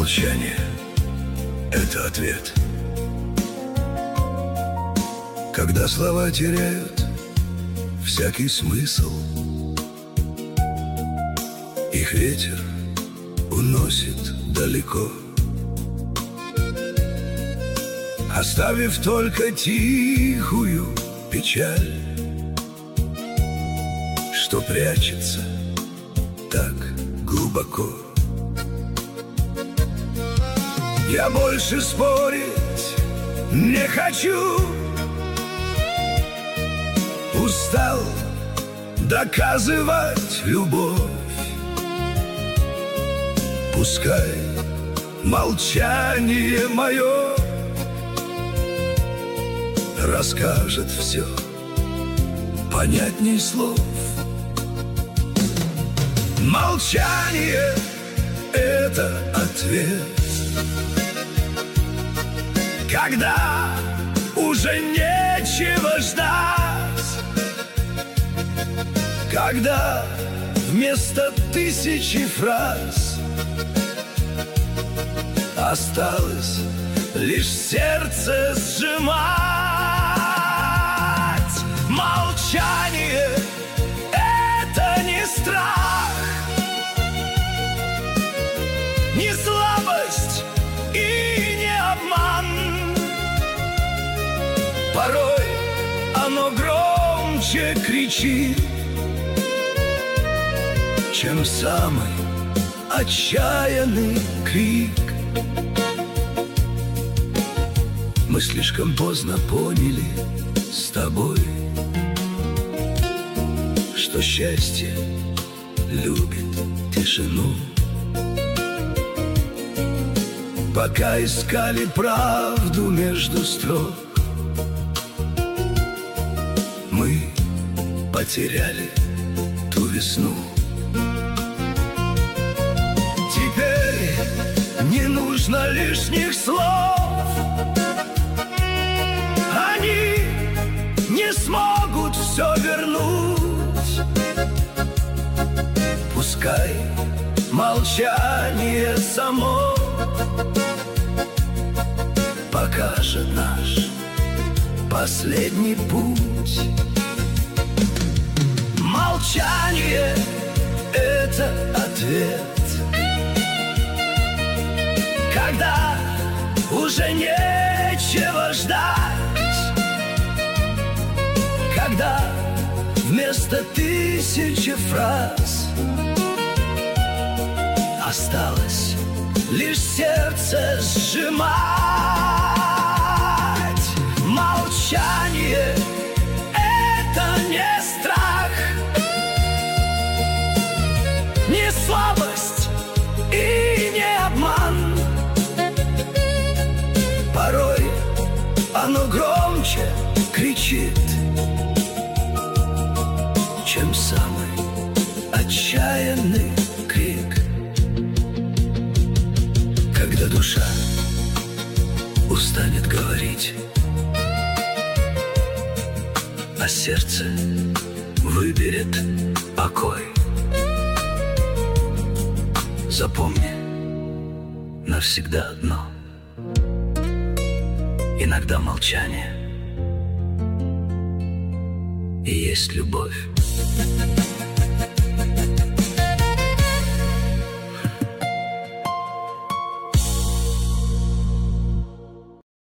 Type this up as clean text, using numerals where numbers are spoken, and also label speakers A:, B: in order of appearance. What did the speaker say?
A: Молчание — это ответ. Когда слова теряют всякий смысл, их ветер уносит далеко, оставив только тихую печаль, что прячется так глубоко. Я больше спорить не хочу, устал доказывать любовь. Пускай молчание мое расскажет все понятней слов. Молчание — это ответ, когда уже нечего ждать, когда вместо тысячи фраз осталось лишь сердце сжимать. Молчание — это не страх, не слабость и не обман. Порой оно громче кричит, чем самый отчаянный крик. Мы слишком поздно поняли с тобой, что счастье любит тишину. Пока искали правду между строк, мы потеряли ту весну. Теперь не нужно лишних слов, они не смогут все вернуть. Пускай молчание само покажет наш последний путь. Молчание — это ответ, когда уже нечего ждать, когда вместо тысячи фраз осталось лишь сердце сжимать. Молчание — это не страх, не слабость и не обман. Порой оно громче кричит, чем самый отчаянный крик. Когда душа устанет говорить, а сердце выберет покой, запомни навсегда одно: иногда молчание и есть любовь.